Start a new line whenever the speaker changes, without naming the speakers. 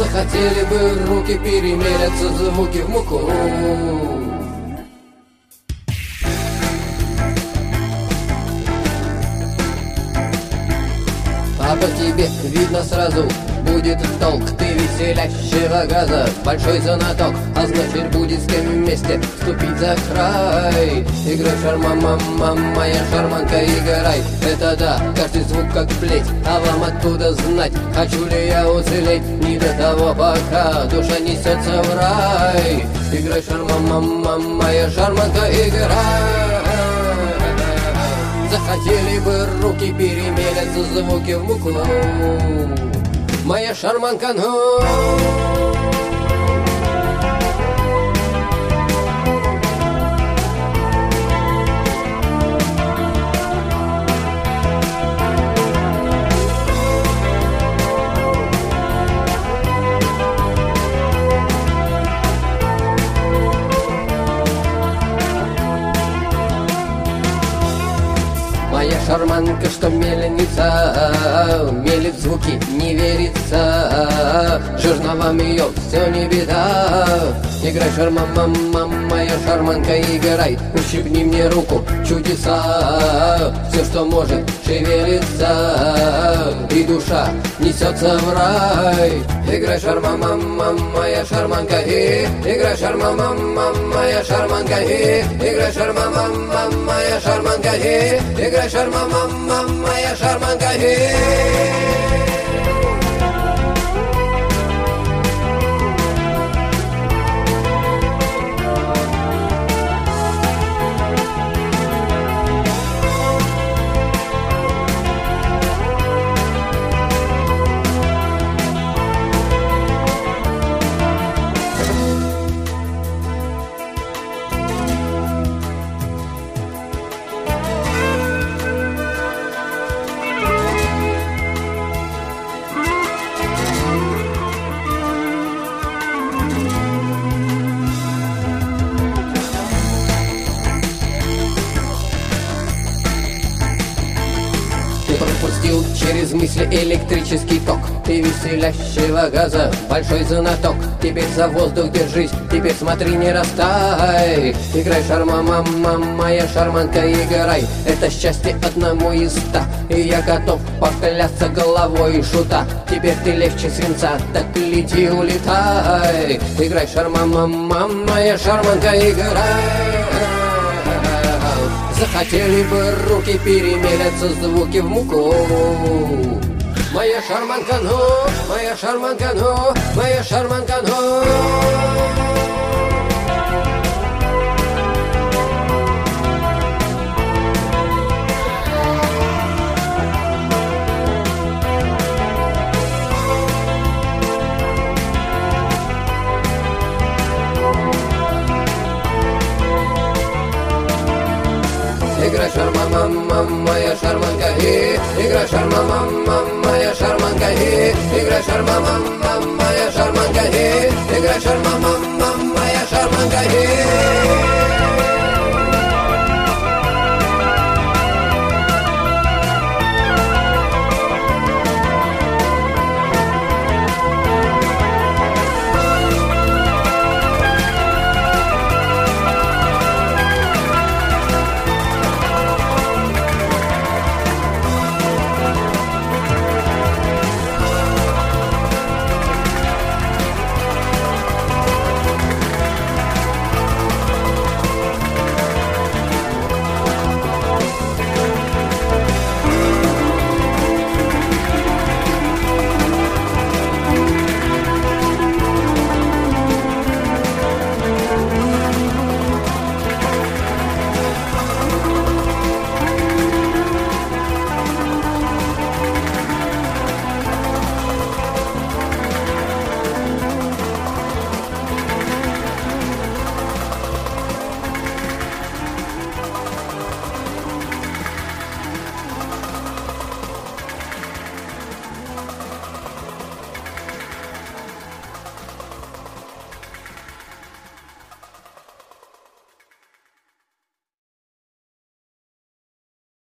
Захотели бы руки перемерятся звуки в муку. А по тебе видно сразу будет толк. Ты веселящего газа, большой знаток, а значит будет с кем вместе ступить за край. Играй шарма, мама, моя шарманка, играй. Это да, каждый звук как плеть, а вам оттуда знать, хочу ли я уцелеть, не до того пока душа несется в рай. Играй шарма, мама, моя шарманка, играй. Захотели бы руки перемелятся звуки в муку. Моя шарманка, ну. Моя шарманка, что мельница, мелит звуки, не верится. Жерновам ее все не беда. Играй, шарма, мама, моя шарманка, играй. Ущипни мне руку, чудеса. Все, что может, шевелится, и душа несется в рай. Играй, шарма, мама, моя шарманка, играй, шарма, мама, моя шарманка, играй, шарма, мама, моя шарманка, играй, шарма, мама, моя шарманка. Пропустил через мысли электрический ток. Ты веселящего газа, большой знаток. Теперь за воздух держись, теперь смотри, не растай. Играй, шарма, мама, моя шарманка, играй. Это счастье одному из 100, и я готов поклясться головой шута. Теперь ты легче свинца, так лети, улетай. Играй, шарма, мама, моя шарманка, играй. Захотели бы руки перемелятся звуки в муку. Моя шарманка, ну, моя шарманка, ну, моя шарманка, ну. Играй, шарма, мама, моя шарманка, играй, шарма, мама, моя шарманка, играй, шарма, мама, моя